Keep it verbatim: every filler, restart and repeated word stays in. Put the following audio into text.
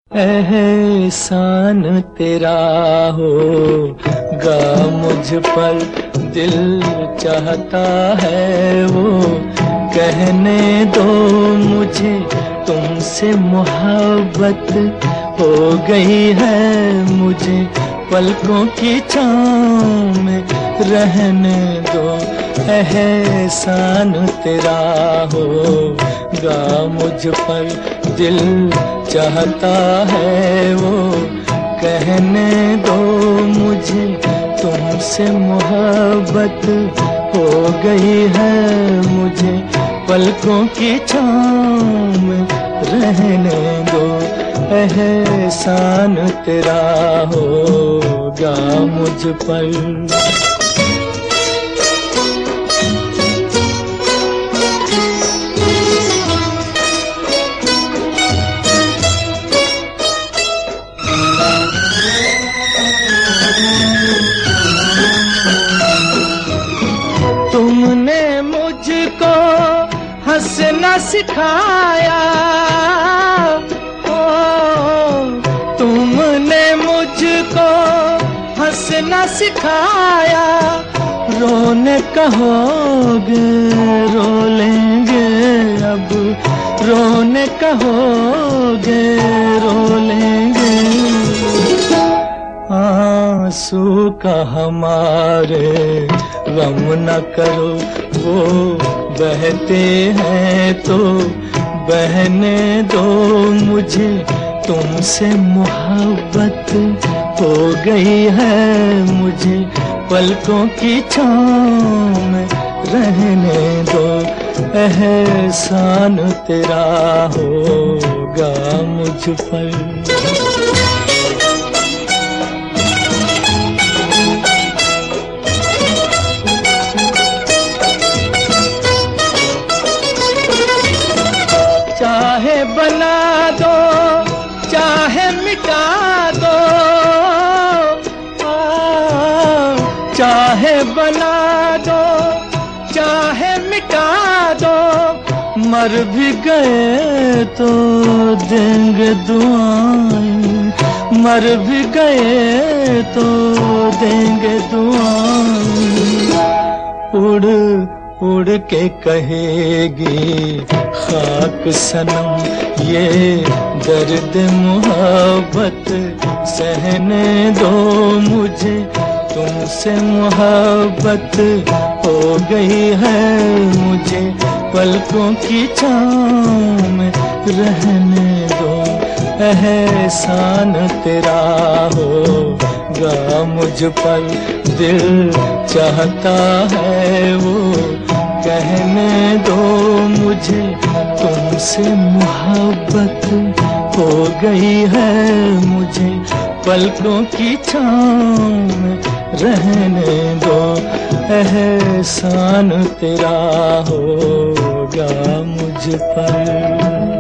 एहसान तेरा होगा मुझ पर, दिल चाहता है वो कहने दो मुझे, तुमसे मोहब्बत हो गई है मुझे, पलकों की छाँव में रहने दो। एहसान तेरा होगा मुझ पर, दिल चाहता है वो कहने दो मुझे, तुमसे मोहब्बत हो गई है मुझे, पलकों की छाँव में रहने दो। एहसान तेरा होगा मुझ पर। तुमने मुझको हंसना सिखाया, ओ तुमने मुझको हंसना सिखाया, रोने कहोगे रो लेंगे अब, रोने कहोगे रो लेंगे। आंसू का हमारे गम न करो, वो बहते हैं तो बहने दो मुझे, तुमसे मोहब्बत हो गई है मुझे, पलकों की छाँव में रहने दो। एहसान तेरा होगा मुझ पर। चाहे बना दो चाहे मिटा दो, आ, चाहे बना दो चाहे मिटा दो, मर भी गए तो देंगे दुआएं, मर भी गए तो देंगे दुआएं। उड़ उड़ के कहेगी खाक सनम ये दर्द मोहब्बत सहने दो मुझे, तुमसे मोहब्बत हो गई है मुझे, पलकों की छाँव में रहने दो। एहसान तेरा होगा मुझ पर, दिल चाहता है वो कहने दो मुझे, तुमसे मोहब्बत हो गई है मुझे, पलकों की छाँव में रहने दो। एहसान तेरा होगा मुझ पर।